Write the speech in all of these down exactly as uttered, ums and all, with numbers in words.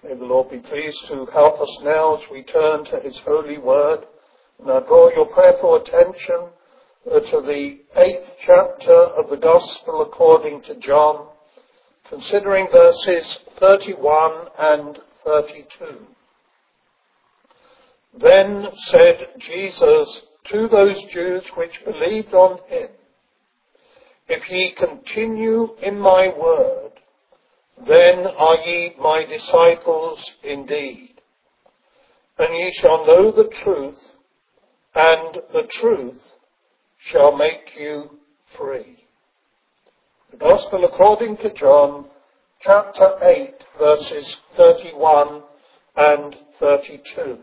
May the Lord be pleased to help us now as we turn to his holy word. And I draw your prayerful attention uh, to the eighth chapter of the Gospel according to John, considering verses thirty-one and thirty-two. Then said Jesus to those Jews which believed on him, If ye continue in my word, then are ye my disciples indeed, and ye shall know the truth, and the truth shall make you free. The Gospel according to John, chapter eight, verses thirty-one and thirty-two.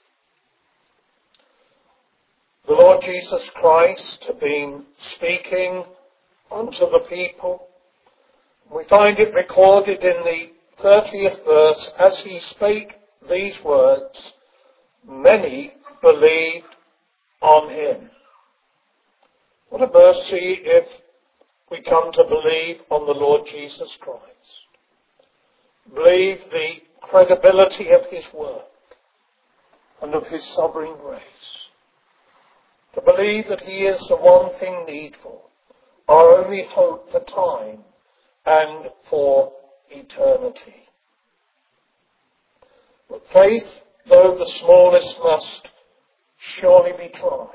The Lord Jesus Christ had been speaking unto the people. We find it recorded in the thirtieth verse, as he spake these words, many believed on him. What a mercy if we come to believe on the Lord Jesus Christ. Believe the credibility of his work and of his sovereign grace. To believe that he is the one thing needful, our only hope for time and for eternity. But faith, though the smallest, must surely be tried.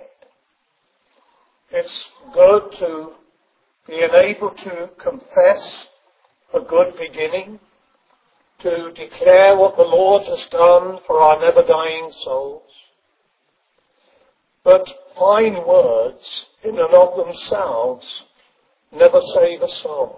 It's good to be enabled to confess a good beginning, to declare what the Lord has done for our never-dying souls. But fine words, in and of themselves, never save a soul.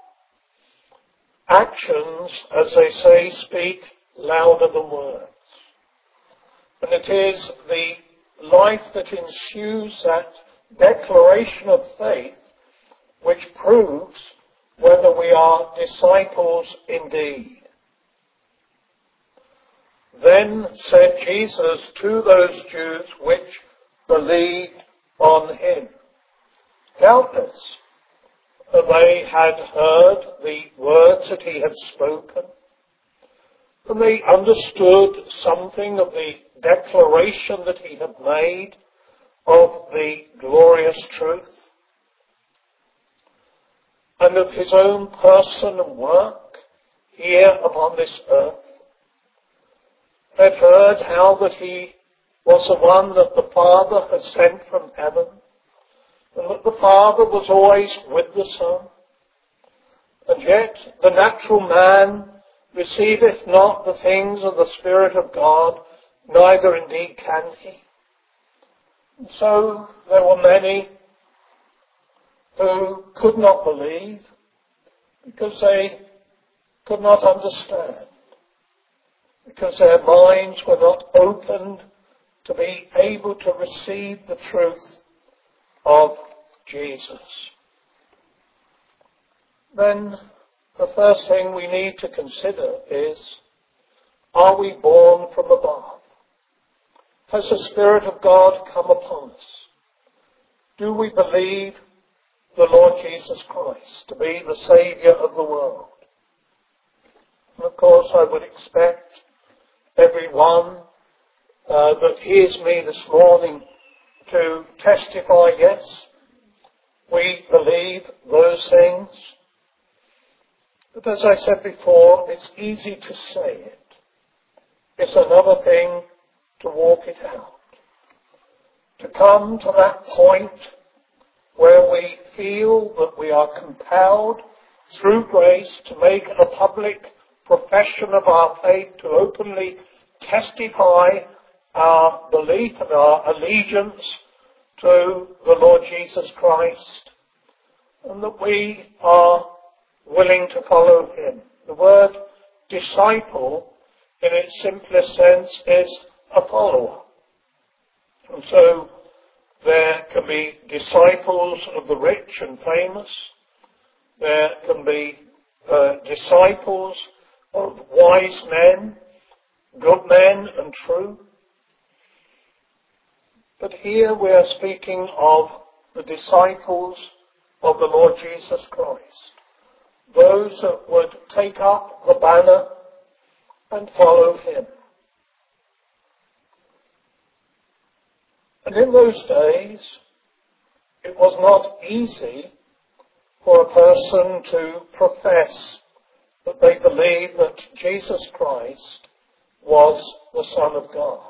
Actions, as they say, speak louder than words. And it is the life that ensues that declaration of faith which proves whether we are disciples indeed. Then said Jesus to those Jews which believed on him. Doubtless, they had heard the words that he had spoken, and they understood something of the declaration that he had made of the glorious truth, and of his own person and work here upon this earth. They'd heard how that he was the one that the Father had sent from heaven, and that the Father was always with the Son. And yet the natural man receiveth not the things of the Spirit of God, neither indeed can he. And so there were many who could not believe because they could not understand, because their minds were not opened to be able to receive the truth of Jesus. Then the first thing we need to consider is, are we born from above? Has the Spirit of God come upon us? Do we believe the Lord Jesus Christ to be the Saviour of the world? And of course I would expect everyone uh, that hears me this morning to testify, yes, we believe those things. But as I said before, it's easy to say it. It's another thing to walk it out. To come to that point where we feel that we are compelled through grace to make a public profession of our faith, to openly testify our belief and our allegiance to the Lord Jesus Christ, and that we are willing to follow him. The word disciple, in its simplest sense, is a follower. And so there can be disciples of the rich and famous. There can be uh, disciples of wise men, good men and true. But here we are speaking of the disciples of the Lord Jesus Christ. Those that would take up the banner and follow him. And in those days, it was not easy for a person to profess that they believed that Jesus Christ was the Son of God.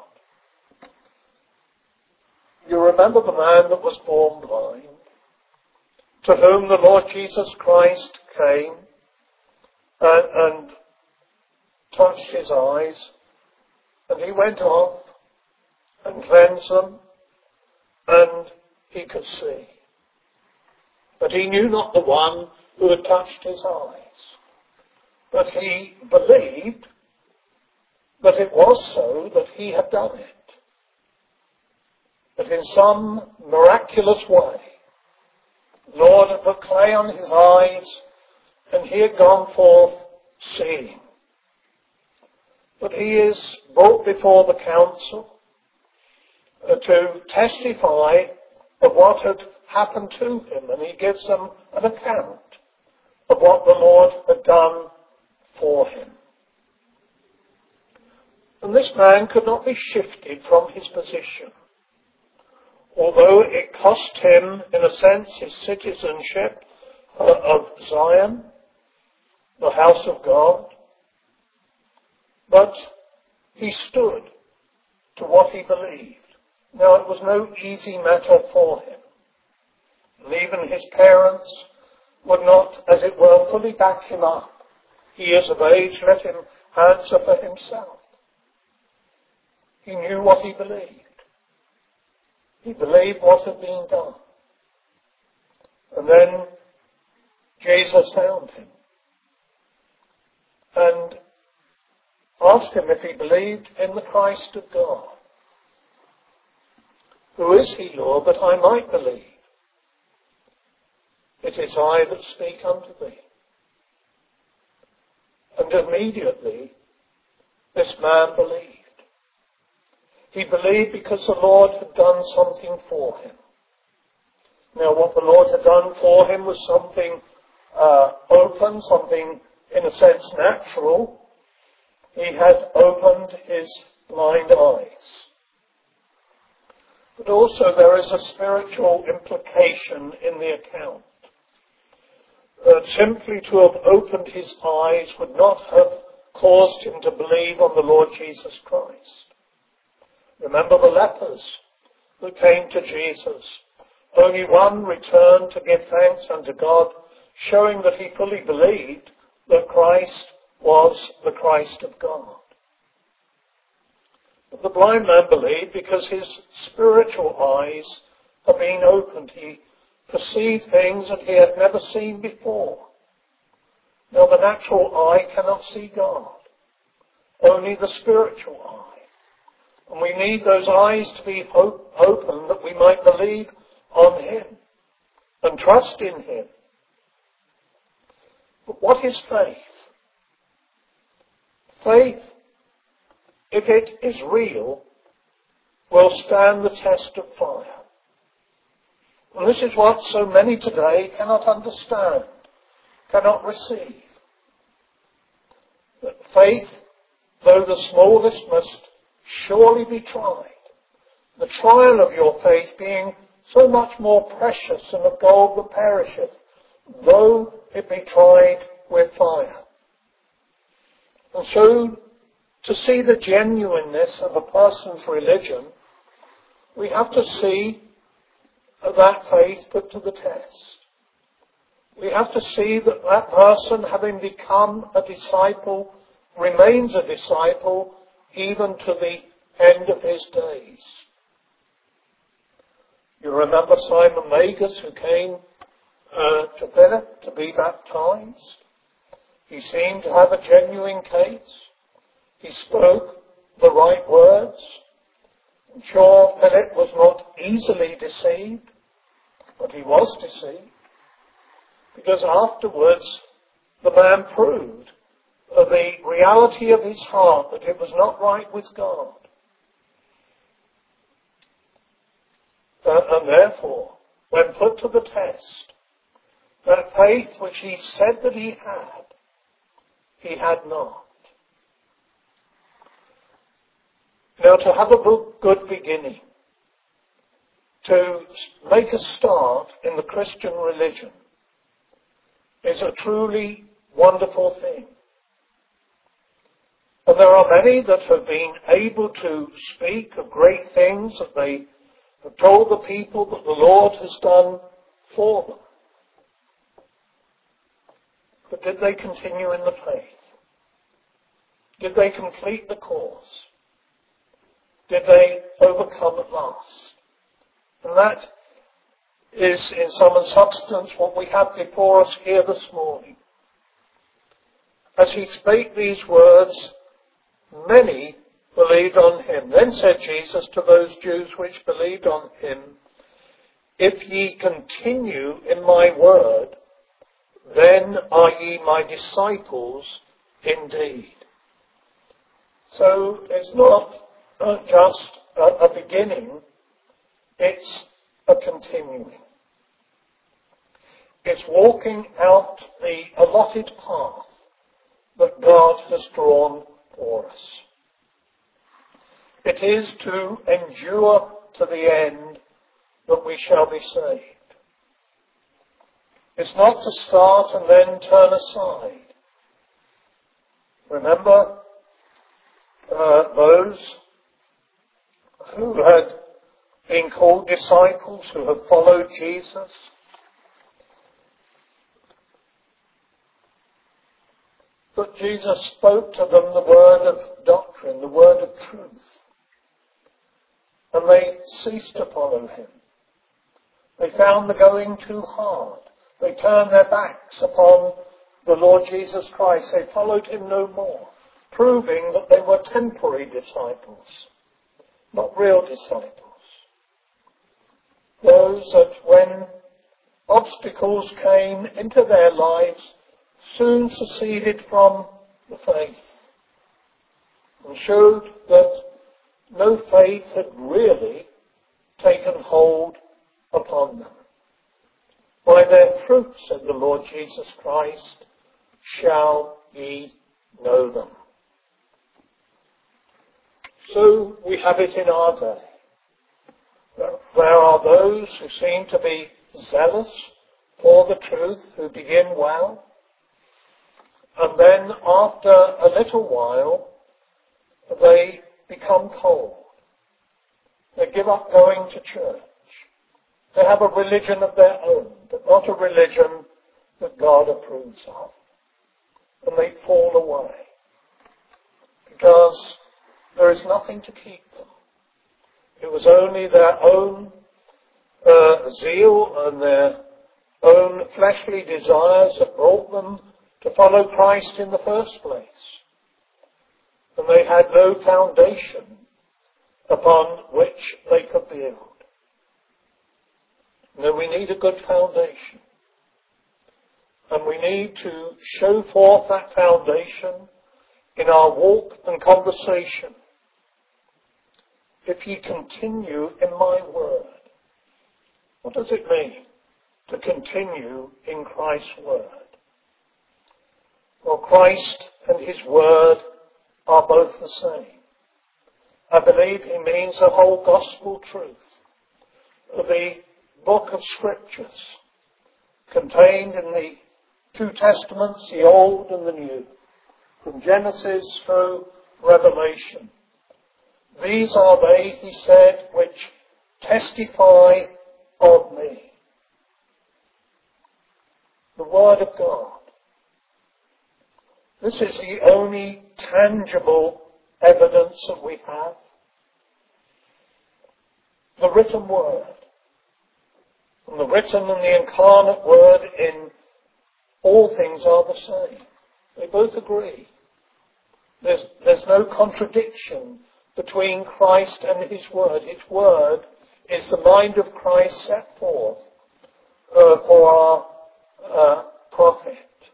You remember the man that was born blind, to whom the Lord Jesus Christ came and, and touched his eyes, and he went off and cleansed them, and he could see. But he knew not the one who had touched his eyes. But he believed that it was so, that he had done it. That in some miraculous way, the Lord had put clay on his eyes, and he had gone forth seeing. But he is brought before the council uh, to testify of what had happened to him, and he gives them an account of what the Lord had done for him. And this man could not be shifted from his position, although it cost him, in a sense, his citizenship uh, of Zion, the house of God. But he stood to what he believed. Now, it was no easy matter for him. And even his parents would not, as it were, fully back him up. He is of age, let him answer for himself. He knew what he believed. He believed what had been done. And then Jesus found him and asked him if he believed in the Christ of God. Who is he, Lord, that I might believe? It is I that speak unto thee. And immediately this man believed. He believed because the Lord had done something for him. Now, what the Lord had done for him was something uh, open, something in a sense natural. He had opened his blind eyes. But also there is a spiritual implication in the account. That simply to have opened his eyes would not have caused him to believe on the Lord Jesus Christ. Remember the lepers that came to Jesus. Only one returned to give thanks unto God, showing that he fully believed that Christ was the Christ of God. But the blind man believed because his spiritual eyes had been opened. He perceived things that he had never seen before. Now, the natural eye cannot see God, only the spiritual eye. And we need those eyes to be op- open that we might believe on him and trust in him. But what is faith? Faith, if it is real, will stand the test of fire. And this is what so many today cannot understand, cannot receive. That faith, though the smallest, must surely be tried. The trial of your faith being so much more precious than of gold that perisheth, though it be tried with fire. And so, to see the genuineness of a person's religion, we have to see that faith put to the test. We have to see that that person, having become a disciple, remains a disciple even to the end of his days. You remember Simon Magus, who came uh, to Philip to be baptized? He seemed to have a genuine case. He spoke the right words. I'm sure Philip was not easily deceived, but he was deceived, because afterwards the man proved the reality of his heart, that it was not right with God. Uh, and therefore, when put to the test, that faith which he said that he had, he had not. Now, to have a good beginning, to make a start in the Christian religion, is a truly wonderful thing. And there are many that have been able to speak of great things that they have told the people that the Lord has done for them. But did they continue in the faith? Did they complete the course? Did they overcome at last? And that is, in sum and substance, what we have before us here this morning. As he spake these words, many believed on him. Then said Jesus to those Jews which believed on him, If ye continue in my word, then are ye my disciples indeed. So it's not uh, just a, a beginning, it's a continuing. It's walking out the allotted path that God has drawn for us. It is to endure to the end that we shall be saved. It's not to start and then turn aside. Remember uh, those who had been called disciples, who have followed Jesus? But Jesus spoke to them the word of doctrine, the word of truth. And they ceased to follow him. They found the going too hard. They turned their backs upon the Lord Jesus Christ. They followed him no more, proving that they were temporary disciples, not real disciples. Those that when obstacles came into their lives soon seceded from the faith and showed that no faith had really taken hold upon them. By their fruit, said the Lord Jesus Christ, shall ye know them. So we have it in our day. There are those who seem to be zealous for the truth, who begin well, and then after a little while they become cold. They give up going to church. They have a religion of their own, but not a religion that God approves of. And they fall away because there is nothing to keep them. It was only their own uh, zeal and their own fleshly desires that brought them to follow Christ in the first place. And they had no foundation upon which they could build. No, we need a good foundation. And we need to show forth that foundation in our walk and conversation. If ye continue in my word. What does it mean to continue in Christ's word? Well, Christ and his word are both the same. I believe he means the whole gospel truth, the book of scriptures contained in the two testaments, the Old and the New, from Genesis through Revelation. These are they, he said, which testify of me. The Word of God. This is the only tangible evidence that we have. The written Word. And the written and the incarnate Word in all things are the same. They both agree. There's, there's no contradiction between Christ and his word. His word is the mind of Christ set forth uh, for our uh, profit.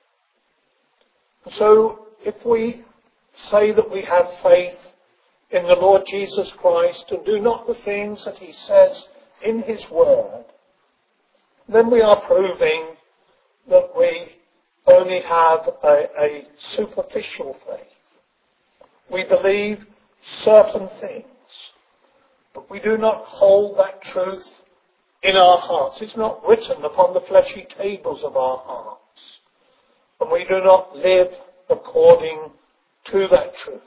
So if we say that we have faith in the Lord Jesus Christ and do not the things that he says in his word, then we are proving that we only have a, a superficial faith. We believe certain things, but we do not hold that truth in our hearts. It's not written upon the fleshy tables of our hearts. And we do not live according to that truth.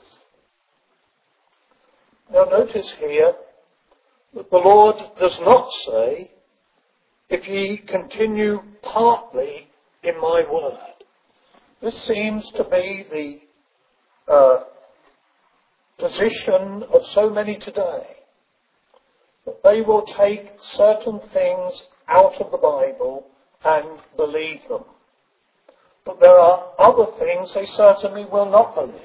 Now notice here that the Lord does not say, if ye continue partly in my word. This seems to be the uh, position of so many today, that they will take certain things out of the Bible and believe them. But there are other things they certainly will not believe.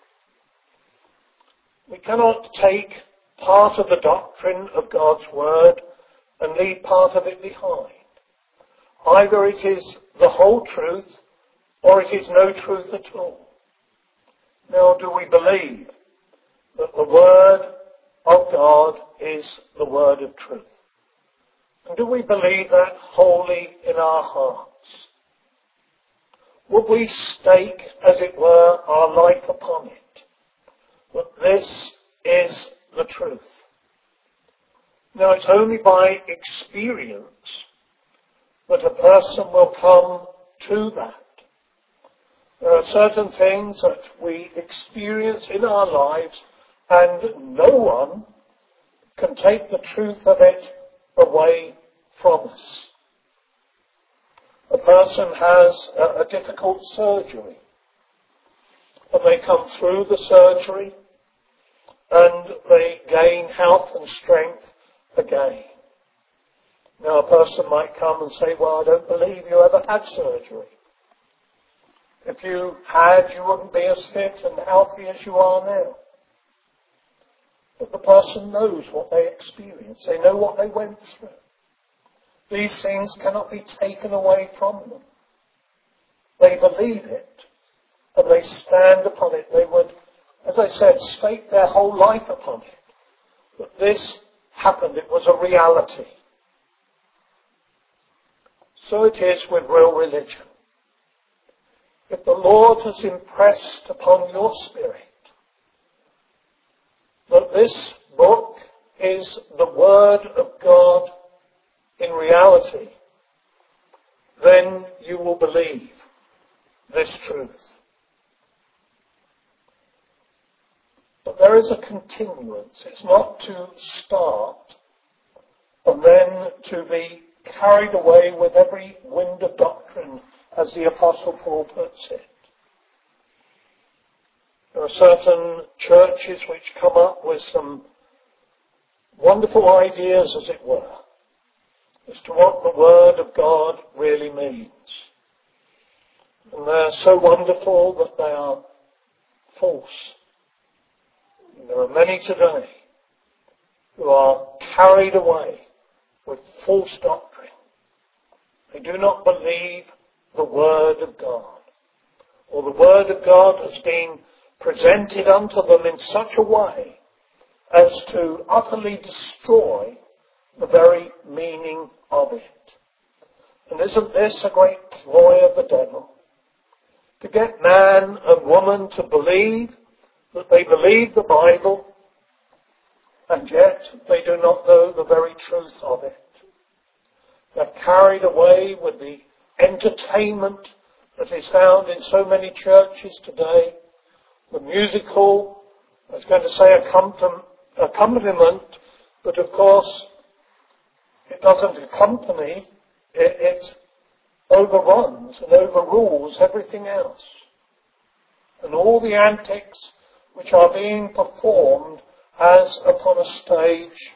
We cannot take part of the doctrine of God's word and leave part of it behind. Either it is the whole truth or it is no truth at all. Now, do we believe that the word of God is the word of truth? And do we believe that wholly in our hearts? Would we stake, as it were, our life upon it? That this is the truth. Now, it's only by experience that a person will come to that. There are certain things that we experience in our lives and no one can take the truth of it away from us. A person has a, a difficult surgery and they come through the surgery and they gain health and strength again. Now a person might come and say, well, I don't believe you ever had surgery. If you had, you wouldn't be as fit and healthy as you are now. But the person knows what they experienced. They know what they went through. These things cannot be taken away from them. They believe it and they stand upon it. They would, as I said, stake their whole life upon it. But this happened. It was a reality. So it is with real religion. If the Lord has impressed upon your spirit that this book is the Word of God in reality, then you will believe this truth. But there is a continuance. It's not to start and then to be carried away with every wind of doctrine, as the Apostle Paul puts it. There are certain churches which come up with some wonderful ideas, as it were, as to what the Word of God really means. And they're so wonderful that they are false. And there are many today who are carried away with false doctrine. They do not believe the Word of God, or the Word of God has been presented unto them in such a way as to utterly destroy the very meaning of it. And isn't this a great ploy of the devil? To get man and woman to believe that they believe the Bible, and yet they do not know the very truth of it. They're carried away with the entertainment that is found in so many churches today, the musical, I was going to say accompaniment, but of course it doesn't accompany, it, it overruns and overrules everything else. And all the antics which are being performed as upon a stage,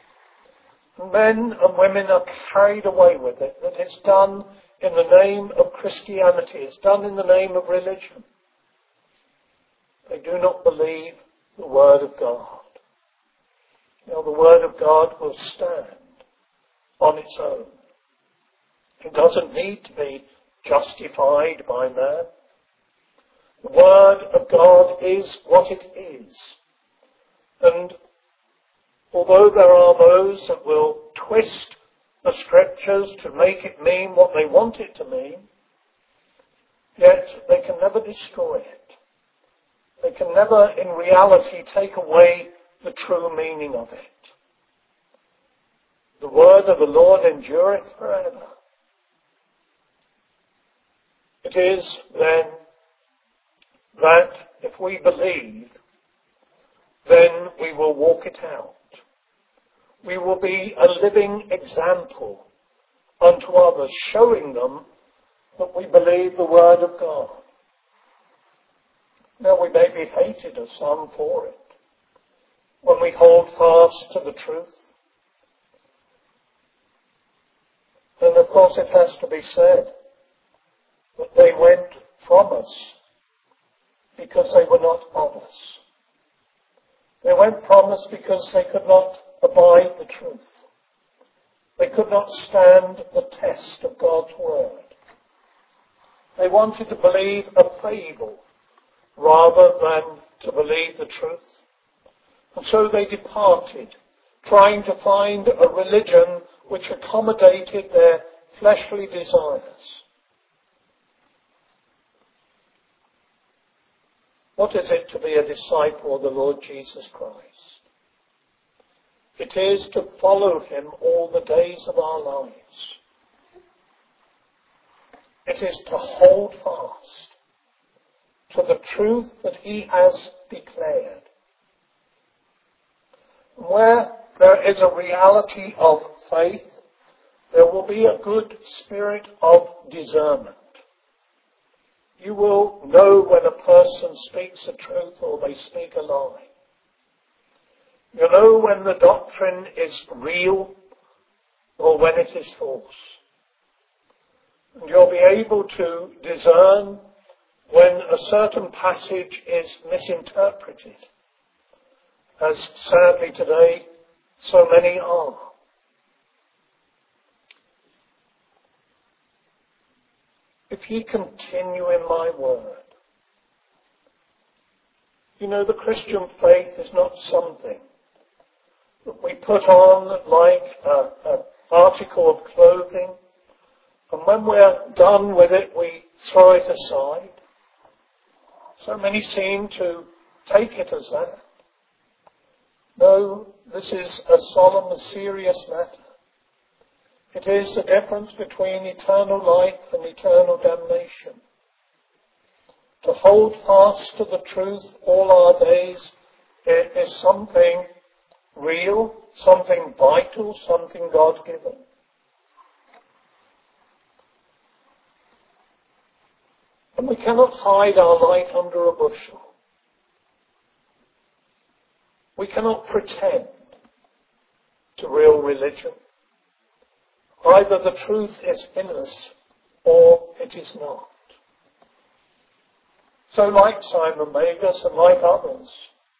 men and women are carried away with it, that it's done in the name of Christianity, it's done in the name of religion. They do not believe the Word of God. Now the Word of God will stand on its own. It doesn't need to be justified by man. The Word of God is what it is. And although there are those that will twist the Scriptures to make it mean what they want it to mean, yet they can never destroy it. They can never in reality take away the true meaning of it. The word of the Lord endureth forever. It is then that if we believe, then we will walk it out. We will be a living example unto others, showing them that we believe the word of God. Now, we may be hated of some for it, when we hold fast to the truth. And of course it has to be said that they went from us because they were not of us. They went from us because they could not abide the truth. They could not stand the test of God's word. They wanted to believe a fable rather than to believe the truth. And so they departed, trying to find a religion which accommodated their fleshly desires. What is it to be a disciple of the Lord Jesus Christ? It is to follow him all the days of our lives. It is to hold fast to the truth that he has declared. Where there is a reality of faith, there will be a good spirit of discernment. You will know when a person speaks the truth or they speak a lie. You know when the doctrine is real or when it is false. And you'll be able to discern when a certain passage is misinterpreted, as sadly today so many are. If ye continue in my word. You know, the Christian faith is not something that we put on like an article of clothing, and when we're done with it, we throw it aside. So many seem to take it as that. No, this is a solemn and serious matter. It is the difference between eternal life and eternal damnation. To hold fast to the truth all our days is something real, something vital, something God-given. And we cannot hide our light under a bushel. We cannot pretend to real religion. Either the truth is in us or it is not. So like Simon Magus and like others,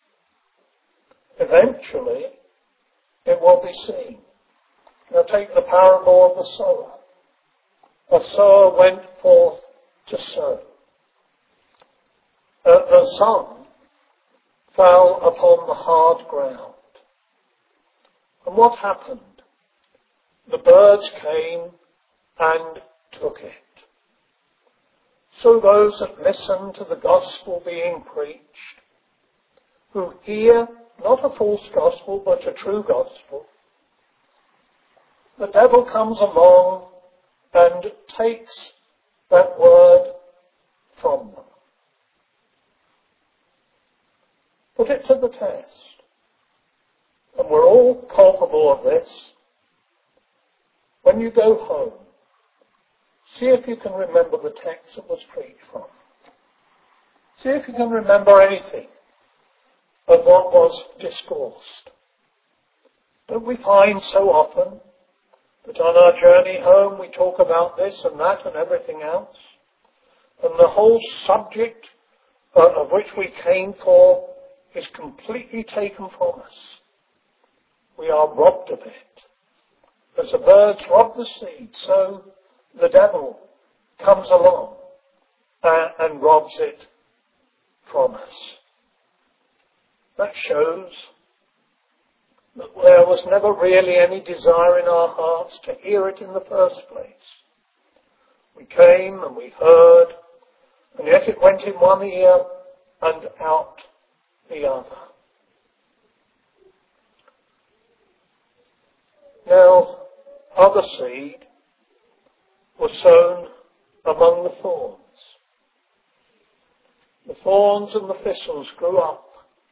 eventually it will be seen. Now take the parable of the sower. A sower went forth to sow. Uh, the son fell upon the hard ground. And what happened? The birds came and took it. So those that listen to the gospel being preached, who hear not a false gospel but a true gospel, the devil comes along and takes that word from them. Put it to the test. And we're all culpable of this. When you go home, see if you can remember the text that was preached from. See if you can remember anything of what was discoursed. Don't we find so often that on our journey home we talk about this and that and everything else? And the whole subject uh, of which we came for is completely taken from us. We are robbed of it. As the birds rob the seed, so the devil comes along uh, and robs it from us. That shows that there was never really any desire in our hearts to hear it in the first place. We came and we heard, and yet it went in one ear and out the other. Now, other seed was sown among the thorns. The thorns and the thistles grew up,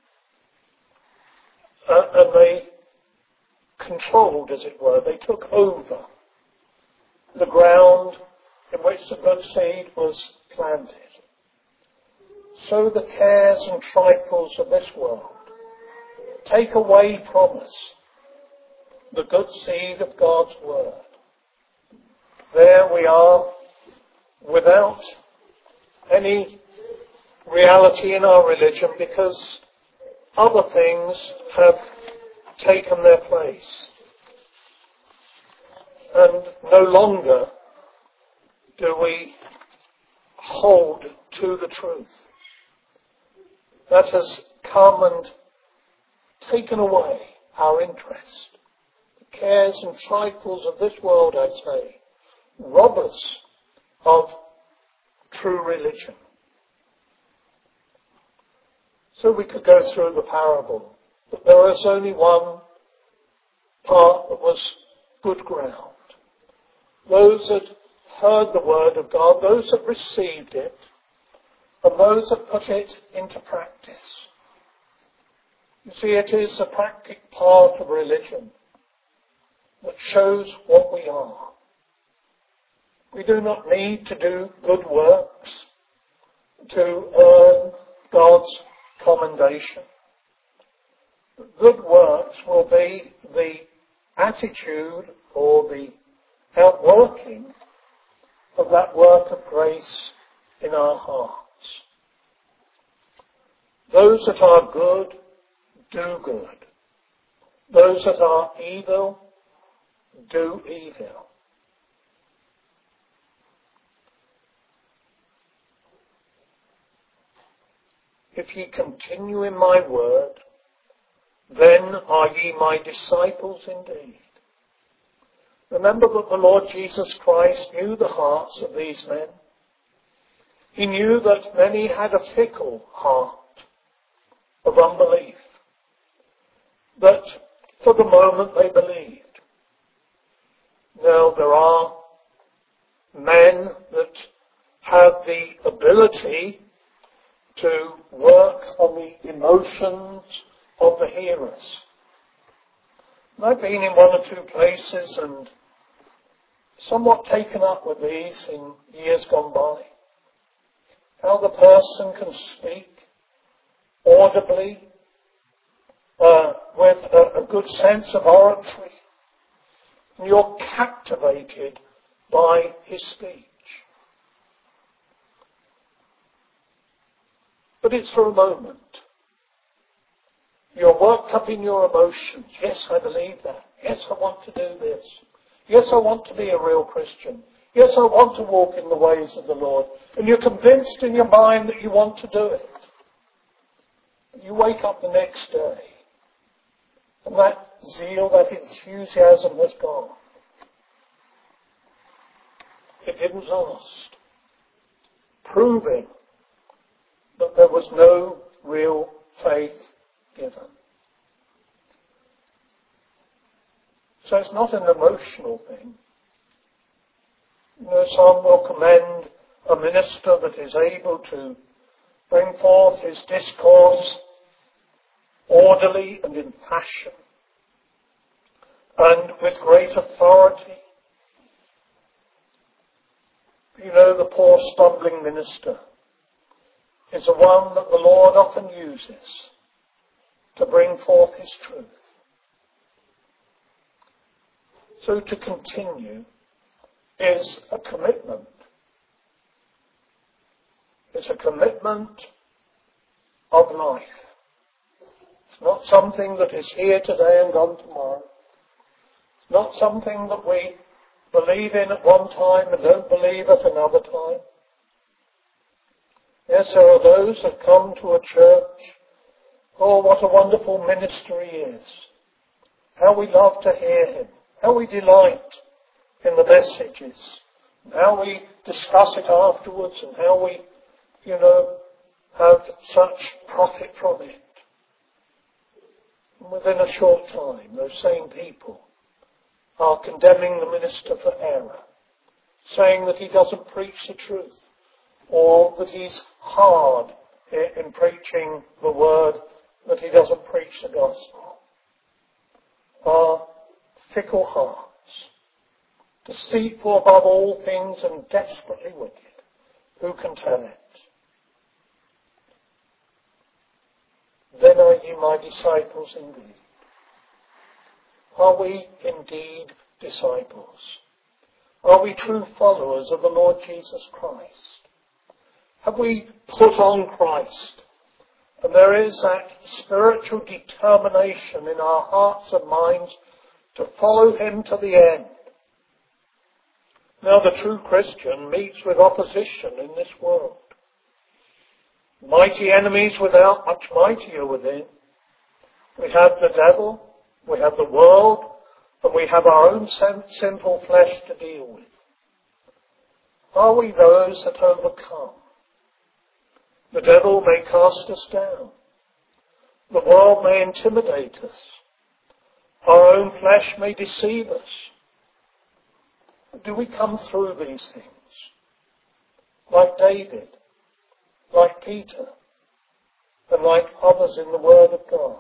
uh, and they controlled, as it were, they took over the ground in which the good seed was planted. So the cares and trifles of this world take away from us the good seed of God's word. There we are, without any reality in our religion, because other things have taken their place. And no longer do we hold to the truth. That has come and taken away our interest. The cares and trifles of this world, I'd say, rob us of true religion. So we could go through the parable, but there is only one part that was good ground. Those that heard the word of God, those that received it, and those that put it into practice. You see, it is a practical part of religion that shows what we are. We do not need to do good works to earn God's commendation. Good works will be the attitude or the outworking of that work of grace in our hearts. Those that are good, do good. Those that are evil, do evil. If ye continue in my word, then are ye my disciples indeed. Remember that the Lord Jesus Christ knew the hearts of these men. He knew that many had a fickle heart of unbelief, that for the moment they believed. Now there are men that have the ability to work on the emotions of the hearers. And I've been in one or two places and somewhat taken up with these in years gone by. How the person can speak audibly, uh, with a, a good sense of oratory. And you're captivated by his speech. But it's for a moment. You're worked up in your emotions. Yes, I believe that. Yes, I want to do this. Yes, I want to be a real Christian. Yes, I want to walk in the ways of the Lord. And you're convinced in your mind that you want to do it. You wake up the next day, and that zeal, that enthusiasm has gone. It didn't last, proving that there was no real faith given. So it's not an emotional thing. You know, some will commend a minister that is able to bring forth his discourse orderly and in passion and with great authority. You know, the poor stumbling minister is the one that the Lord often uses to bring forth his truth. So to continue is a commitment. It's a commitment of life. It's not something that is here today and gone tomorrow. It's not something that we believe in at one time and don't believe at another time. Yes, there are those that come to a church. Oh, what a wonderful minister he is. How we love to hear him. How we delight in the messages. And how we discuss it afterwards and how we, you know, have such profit from it. And within a short time, those same people are condemning the minister for error, saying that he doesn't preach the truth, or that he's hard in preaching the word, that he doesn't preach the gospel, are fickle hearts, deceitful above all things and desperately wicked. Who can tell it? Then are ye my disciples indeed. Are we indeed disciples? Are we true followers of the Lord Jesus Christ? Have we put on Christ? And there is that spiritual determination in our hearts and minds to follow him to the end. Now the true Christian meets with opposition in this world. Mighty enemies without, much mightier within. We have the devil, we have the world, and we have our own sinful flesh to deal with. Are we those that overcome? The devil may cast us down. The world may intimidate us. Our own flesh may deceive us. Do we come through these things? Like David, like Peter, and like others in the Word of God?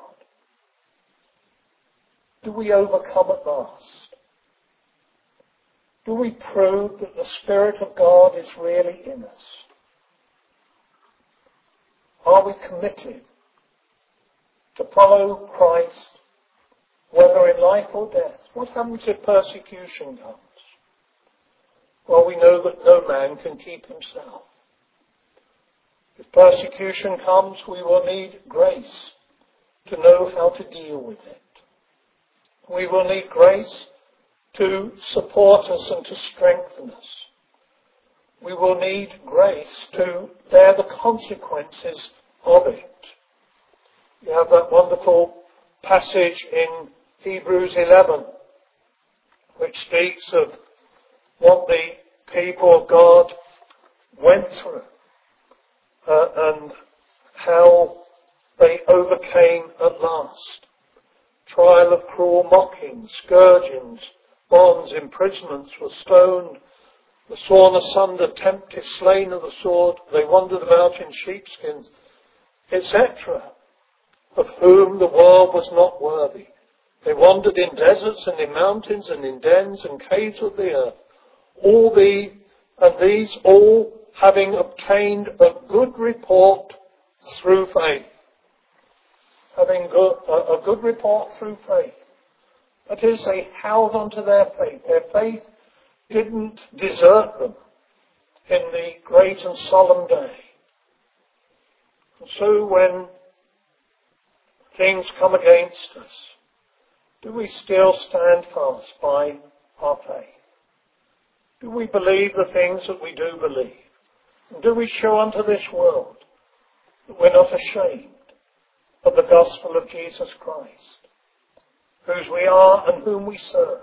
Do we overcome at last? Do we prove that the Spirit of God is really in us? Are we committed to follow Christ, whether in life or death? What happens if persecution comes? Well, we know that no man can keep himself. If persecution comes, we will need grace to know how to deal with it. We will need grace to support us and to strengthen us. We will need grace to bear the consequences of it. You have that wonderful passage in Hebrews eleven, which speaks of what the people of God went through uh, and how they overcame at last. Trial of cruel mockings, scourgings, bonds, imprisonments, were stoned, were sawn asunder, tempted, slain of the sword. They wandered about in sheepskins, et cetera, of whom the world was not worthy. They wandered in deserts and in mountains and in dens and caves of the earth. All the, and these all having obtained a good report through faith. Having good, a, a good report through faith. That is, they held on to their faith. Their faith didn't desert them in the great and solemn day. And so when things come against us, do we still stand fast by our faith? Do we believe the things that we do believe? And do we show unto this world that we're not ashamed of the gospel of Jesus Christ, whose we are and whom we serve?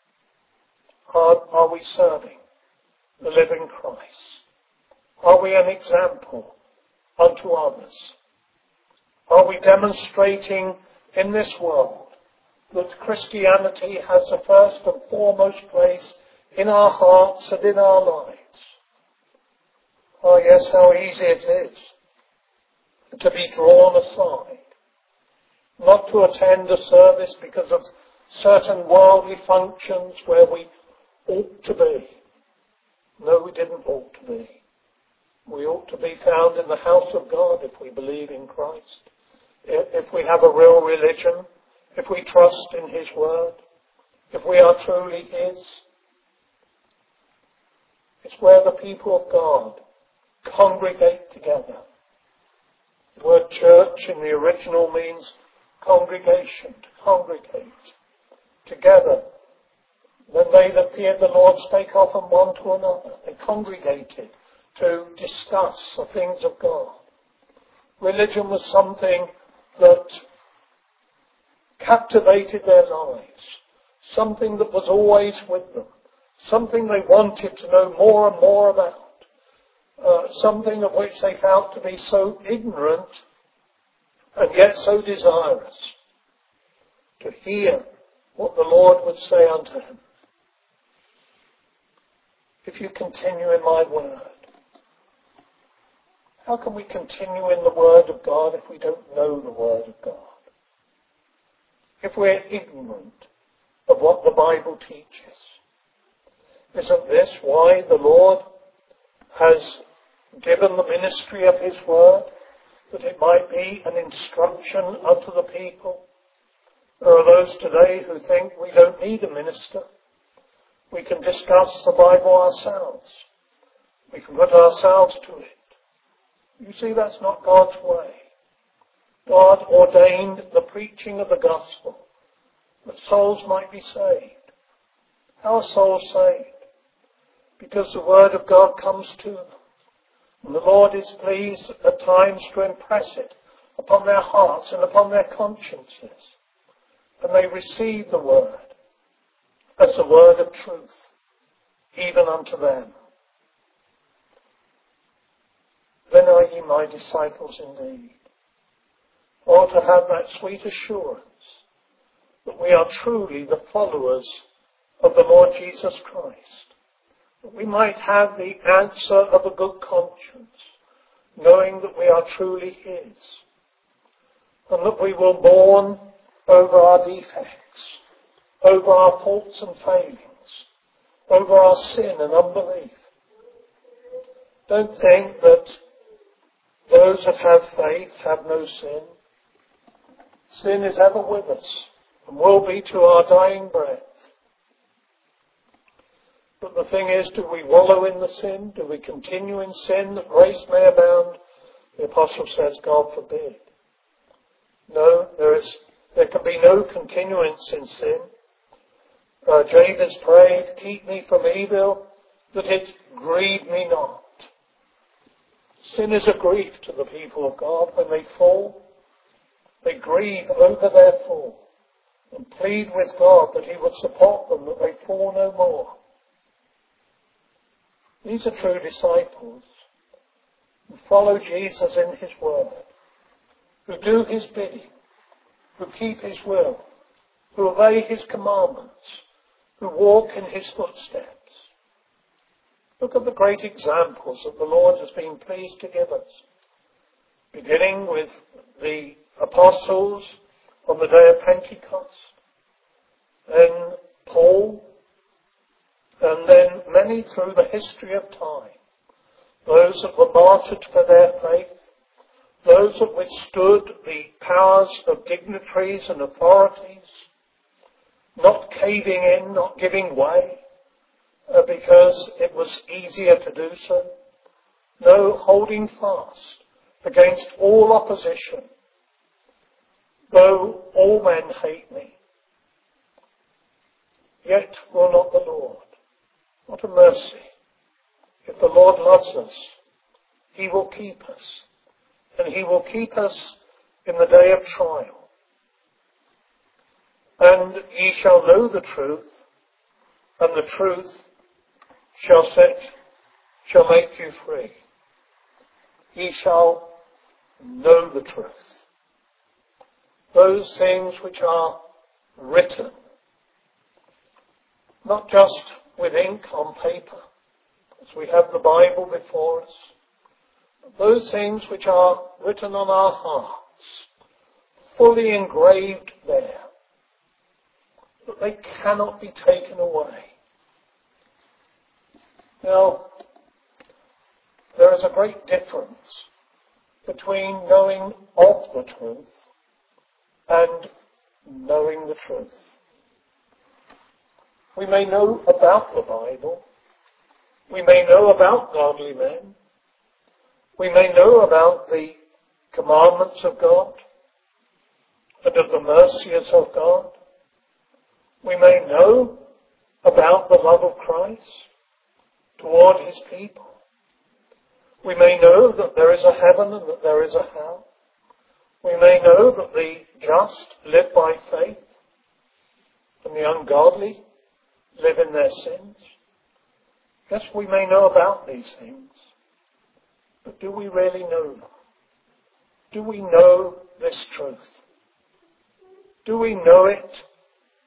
Are, are we serving the living Christ? Are we an example unto others? Are we demonstrating in this world that Christianity has the first and foremost place in our hearts and in our lives? Oh yes, how easy it is to be drawn aside, not to attend a service because of certain worldly functions where we ought to be. No, we didn't ought to be. We ought to be found in the house of God if we believe in Christ, if we have a real religion, if we trust in His Word, if we are truly His. It's where the people of God congregate together. The word church in the original means congregation, to congregate together. Then they that feared the Lord spake often one to another. They congregated to discuss the things of God. Religion was something that captivated their lives, something that was always with them, something they wanted to know more and more about. Uh, something of which they felt to be so ignorant and yet so desirous to hear what the Lord would say unto him. If you continue in my word. How can we continue in the word of God if we don't know the word of God? If we're ignorant of what the Bible teaches? Isn't this why the Lord has given the ministry of his word, that it might be an instruction unto the people? There are those today who think we don't need a minister. We can discuss the Bible ourselves. We can put ourselves to it. You see, that's not God's way. God ordained the preaching of the gospel that souls might be saved. How are souls saved? Because the word of God comes to them. And the Lord is pleased at times to impress it upon their hearts and upon their consciences. And they receive the word as the word of truth, even unto them. Then are ye my disciples indeed. Or to have that sweet assurance that we are truly the followers of the Lord Jesus Christ. That we might have the answer of a good conscience, knowing that we are truly his. And that we will mourn over our defects, over our faults and failings, over our sin and unbelief. Don't think that those that have faith have no sin. Sin is ever with us and will be to our dying breath. But the thing is, do we wallow in the sin? Do we continue in sin that grace may abound? The apostle says, God forbid. No, there is, there can be no continuance in sin. Uh, Jabez prayed, keep me from evil, that it grieve me not. Sin is a grief to the people of God when they fall. They grieve over their fall and plead with God that he would support them, that they fall no more. These are true disciples who follow Jesus in his word, who do his bidding, who keep his will, who obey his commandments, who walk in his footsteps. Look at the great examples that the Lord has been pleased to give us, beginning with the apostles on the day of Pentecost, then Paul, and then many through the history of time, those that were martyred for their faith, those that withstood the powers of dignitaries and authorities, not caving in, not giving way, uh, because it was easier to do so. No, holding fast against all opposition. Though all men hate me, yet will not the Lord. What a mercy. If the Lord loves us, he will keep us. And he will keep us in the day of trial. And ye shall know the truth, and the truth shall set, shall make you free. Ye shall know the truth. Those things which are written, not just with ink on paper, as we have the Bible before us, but those things which are written on our hearts, fully engraved there, that they cannot be taken away. Now, there is a great difference between knowing of the truth and knowing the truth. We may know about the Bible. We may know about godly men. We may know about the commandments of God and of the mercies of God. We may know about the love of Christ toward his people. We may know that there is a heaven and that there is a hell. We may know that the just live by faith and the ungodly live in their sins. Yes, we may know about these things, but do we really know them? Do we know this truth? Do we know it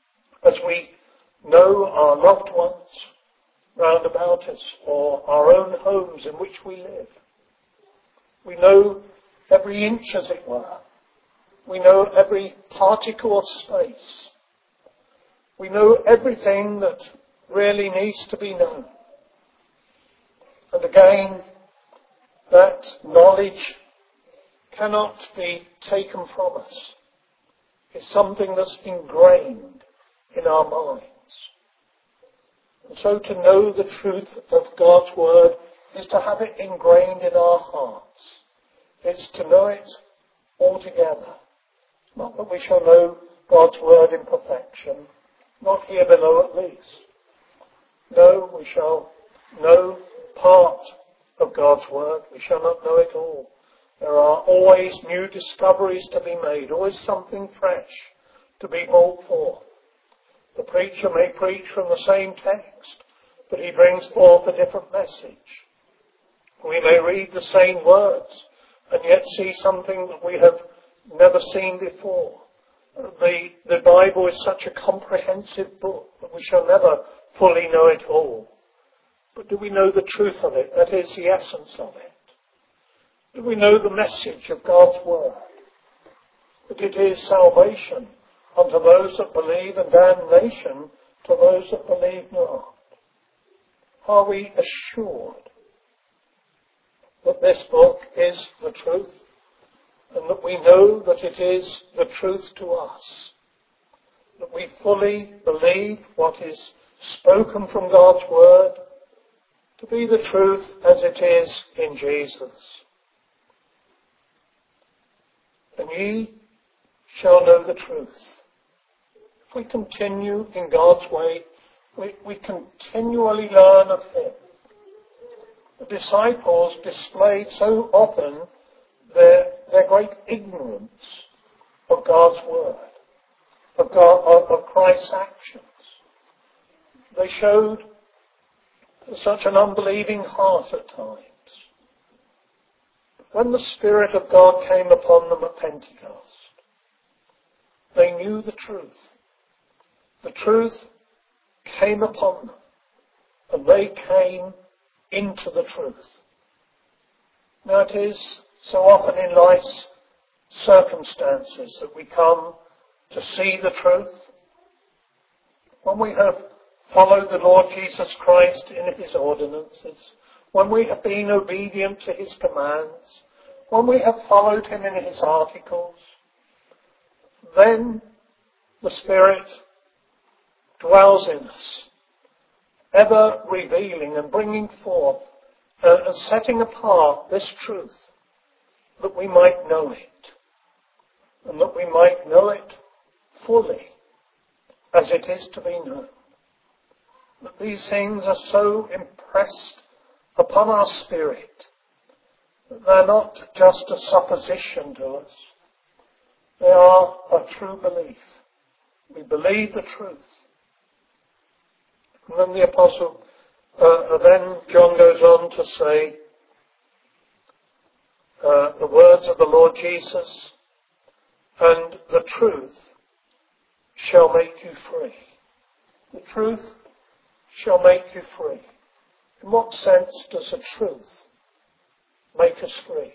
as we know our loved ones round about us or our own homes in which we live. We know every inch, as it were. We know every particle of space. We know everything that really needs to be known. And again, that knowledge cannot be taken from us. It's something that's ingrained in our minds. And so to know the truth of God's word is to have it ingrained in our hearts. It's to know it altogether. Not that we shall know God's word in perfection, not here below at least. No, we shall know part of God's word. We shall not know it all. There are always new discoveries to be made, always something fresh to be brought forth. The preacher may preach from the same text, but he brings forth a different message. We may read the same words and yet see something that we have never seen before. The, the Bible is such a comprehensive book that we shall never fully know it all. But do we know the truth of it? That is the essence of it. Do we know the message of God's word? That it is salvation unto those that believe and damnation to those that believe not. Are we assured that this book is the truth and that we know that it is the truth to us? That we fully believe what is spoken from God's word to be the truth as it is in Jesus. And ye shall know the truth. If we continue in God's way, we, we continually learn of Him. The disciples displayed so often their, their great ignorance of God's word, of, God, of, of Christ's actions. They showed such an unbelieving heart at times. When the Spirit of God came upon them at Pentecost, they knew the truth. The truth came upon them, and they came into the truth. Now it is so often in life's circumstances that we come to see the truth. When we have followed the Lord Jesus Christ in His ordinances, when we have been obedient to His commands, when we have followed Him in His articles, then the Spirit dwells in us, ever revealing and bringing forth uh, and setting apart this truth, that we might know it, and that we might know it fully as it is to be known. That these things are so impressed upon our spirit that they're not just a supposition to us. They are a true belief. We believe the truth. And then the apostle, uh, then John goes on to say uh, the words of the Lord Jesus, and the truth shall make you free. The truth shall make you free. In what sense does the truth make us free?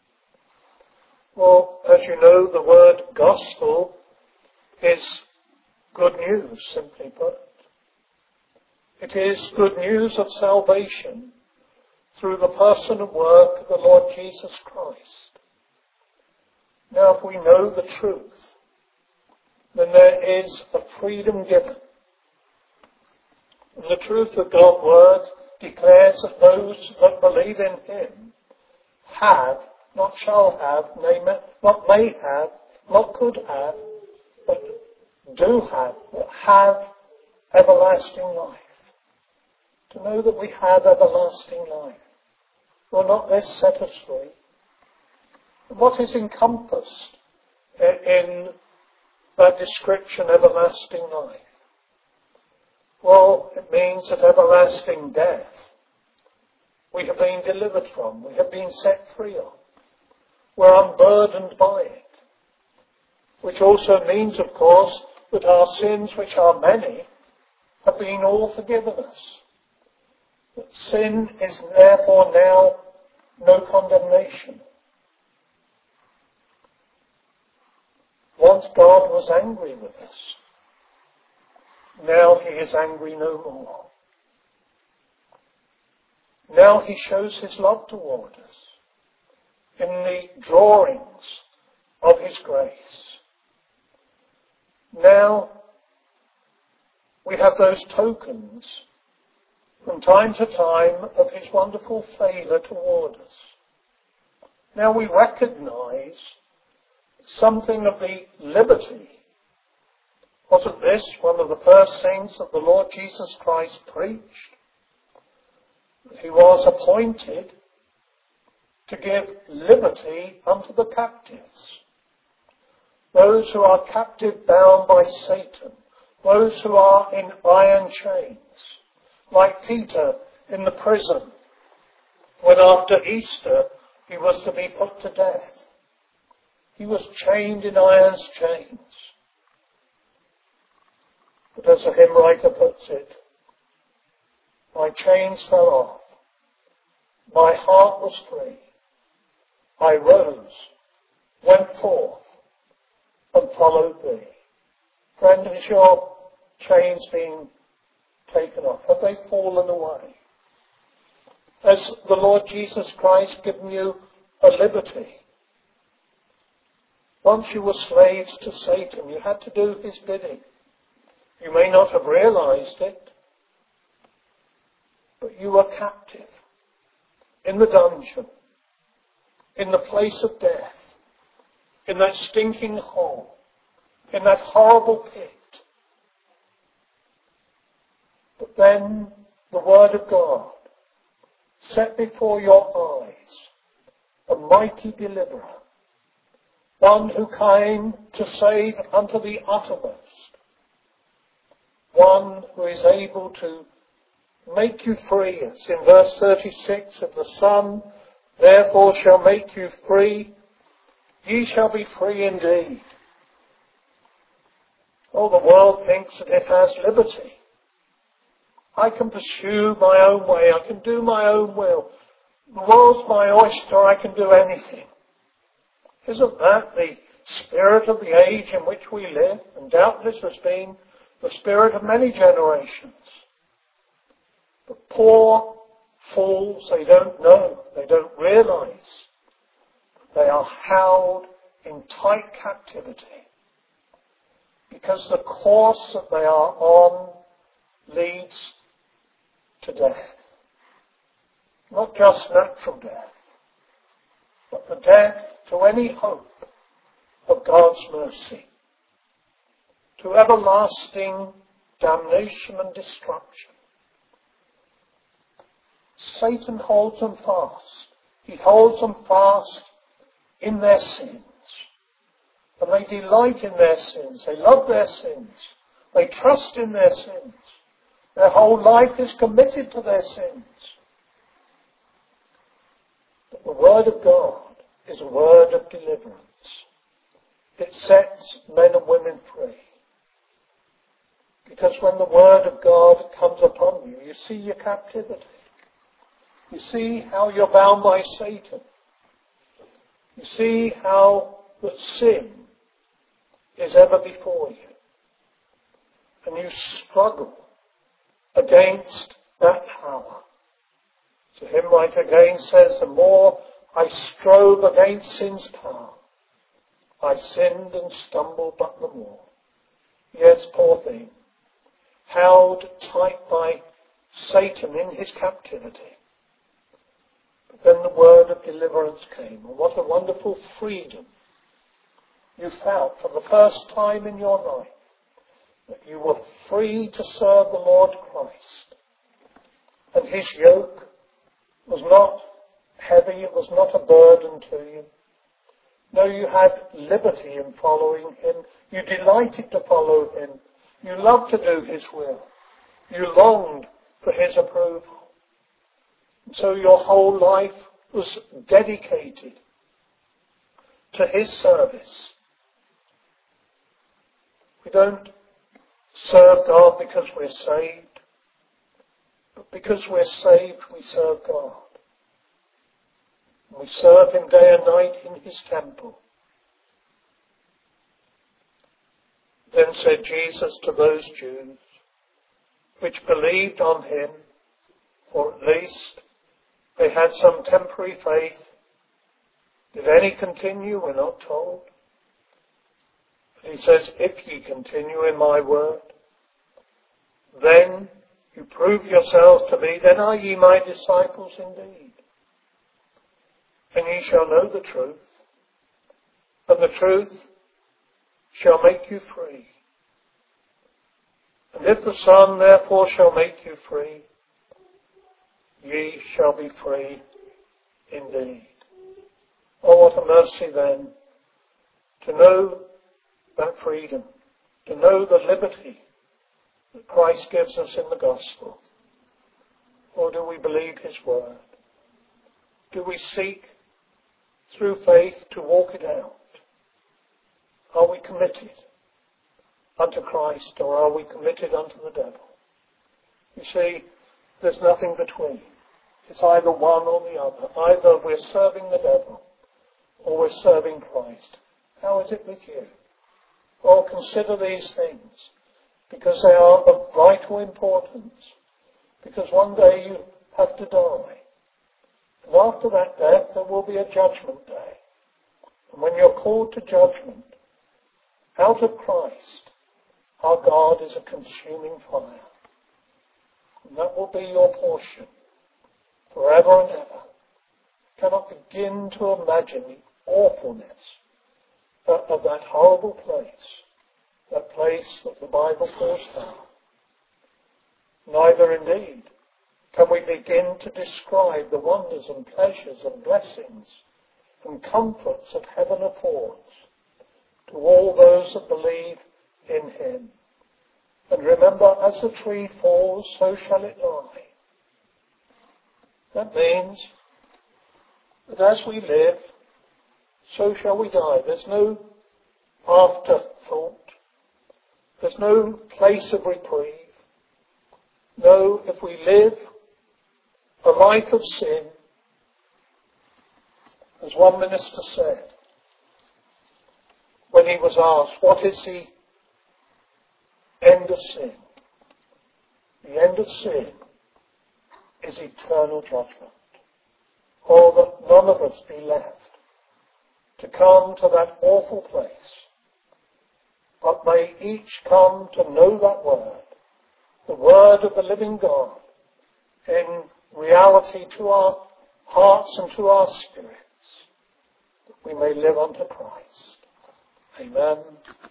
Well, as you know, the word gospel is good news, simply put. It is good news of salvation through the person and work of the Lord Jesus Christ. Now, if we know the truth, then there is a freedom given. And the truth of God's word declares that those that believe in Him have, not shall have, not may have, not could have, but do have, but have everlasting life. To know that we have everlasting life. Will not this set us free? And what is encompassed in that description, everlasting life? Well, it means that everlasting death we have been delivered from, we have been set free of. We're unburdened by it. Which also means, of course, that our sins, which are many, have been all forgiven us. That sin is therefore now no condemnation. Once God was angry with us. Now he is angry no more. Now he shows his love toward us in the drawings of his grace. Now we have those tokens from time to time of his wonderful favour toward us. Now we recognize something of the liberty. Wasn't this one of the first things that the Lord Jesus Christ preached? That he was appointed to give liberty unto the captives. Those who are captive bound by Satan. Those who are in iron chains. Like Peter in the prison, when after Easter he was to be put to death. He was chained in iron's chains. But as a hymn writer puts it, my chains fell off. My heart was free. I rose, went forth, and followed thee. Friend, has your chains been taken off? Have they fallen away? Has the Lord Jesus Christ given you a liberty? Once you were slaves to Satan, you had to do his bidding. You may not have realized it, but you were captive in the dungeon, in the place of death, in that stinking hole, in that horrible pit. But then the Word of God set before your eyes a mighty deliverer, one who came to save unto the uttermost, one who is able to make you free, as in verse thirty-six, if the Son therefore shall make you free, ye shall be free indeed. Oh, the world thinks that it has liberty. I can pursue my own way. I can do my own will. The world's my oyster. I can do anything. Isn't that the spirit of the age in which we live? And doubtless has been the spirit of many generations. But poor fools, they don't know. They don't realize that they are held in tight captivity. Because the course that they are on leads to death. Not just natural death, but the death to any hope of God's mercy, to everlasting damnation and destruction. Satan holds them fast. He holds them fast in their sins. And they delight in their sins. They love their sins. They trust in their sins. Their whole life is committed to their sins. But the Word of God is a word of deliverance. It sets men and women free. Because when the Word of God comes upon you, you see your captivity. You see how you're bound by Satan. You see how that sin is ever before you. And you struggle against that power. So hymn writer again says, the more I strove against sin's power, I sinned and stumbled but the more. Yes, poor thing, held tight by Satan in his captivity. But then the word of deliverance came, and what a wonderful freedom you felt for the first time in your life, that you were free to serve the Lord Christ. And his yoke was not heavy, it was not a burden to you. No, you had liberty in following him. You delighted to follow him. You loved to do his will. You longed for his approval. And so your whole life was dedicated to his service. We don't serve God because we're saved. But because we're saved, we serve God. We serve him day and night in his temple. Then said Jesus to those Jews which believed on him, for at least they had some temporary faith. Did any continue? We're not told. But he says, if ye continue in my word, then you prove yourselves to be, then are ye my disciples indeed. And ye shall know the truth, and the truth shall make you free. And if the Son therefore shall make you free, ye shall be free indeed. Oh, what a mercy then, to know that freedom, to know the liberty that Christ gives us in the gospel. Or do we believe his word? Do we seek through faith to walk it out? Are we committed unto Christ, or are we committed unto the devil? You see, there's nothing between. It's either one or the other. Either we're serving the devil or we're serving Christ. How is it with you? Well, consider these things, because they are of vital importance. Because one day you have to die. And after that death, there will be a judgment day. And when you're called to judgment, out of Christ, our God is a consuming fire. And that will be your portion forever and ever. You cannot begin to imagine the awfulness of that horrible place, that place that the Bible calls hell. Neither indeed can we begin to describe the wonders and pleasures and blessings and comforts that heaven affords to all those that believe in him. And remember, as the tree falls, so shall it lie. That means that as we live, so shall we die. There's no afterthought. There's no place of reprieve. No, if we live a life of sin, as one minister said, when he was asked, what is the end of sin? The end of sin is eternal judgment. Oh, that none of us be left to come to that awful place, but may each come to know that word, the word of the living God, in reality to our hearts and to our spirits, that we may live unto Christ. Amen.